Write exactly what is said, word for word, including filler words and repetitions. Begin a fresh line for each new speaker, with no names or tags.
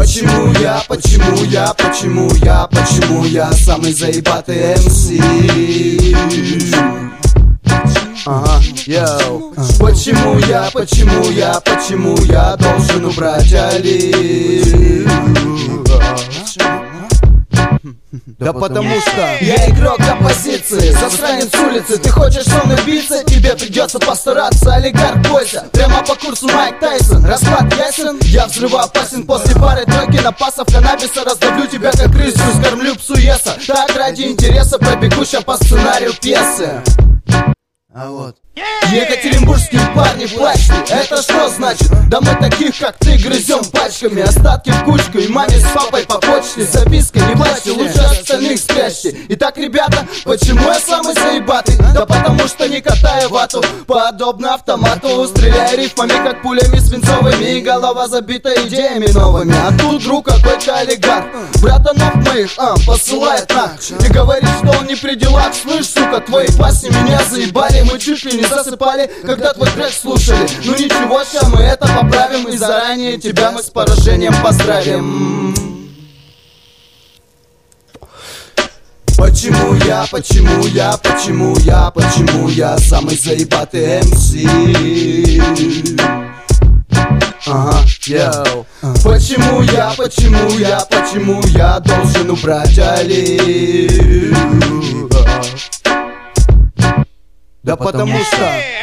Почему я, почему я, почему я, почему я самый заебатый эм си? Ага, йоу. Почему я, почему я, почему я должен убрать Али? Да потому что я игрок оппозиции, засранец улицы. Ты хочешь со мной биться, тебе придется постараться. Олигарх, бойся, прямо по курсу Майк Тайсон. Расклад ясен, я взрывоопасен. После пары-тройки напасов каннабиса раздавлю тебя как крысу, скормлю псу еса. Так ради интереса пробегу ща по сценарию пьесы. А вот екатеринбургские парни плачут. Это что значит? Да мы таких, как ты, грызем пачками. Остатки в кучку и маме с папой по почте. Записка: не плачьте, лучше остальных спрячьте. Итак, ребята, почему я самый заебатый? Да потому что не катаю вату, подобно автомату, стреляя рифмами, как пулями свинцовыми, и голова забита идеями новыми. А тут друг какой-то олигарх, братанов моих а, посылает нах и говорит, что он не при делах. Слышь, сука, твои басни меня заебали. Мы чуть ли не засыпали, когда твой трек слушали. Ну ничего, ща мы это поправим, и заранее тебя мы с поражением поздравим. Почему я, почему я, почему я, почему я самый заебатый эм си? Ага, йоу. Почему я, почему я, почему я должен убрать Али? Да потому что